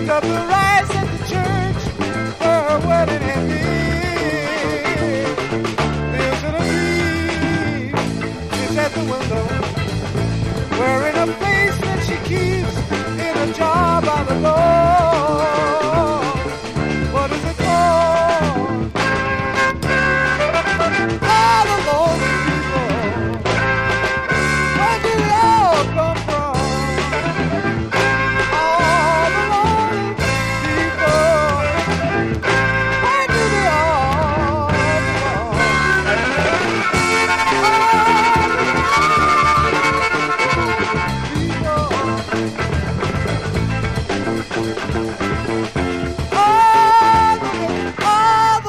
of the rise at the church for a wedding and me. There's a dream is at the window.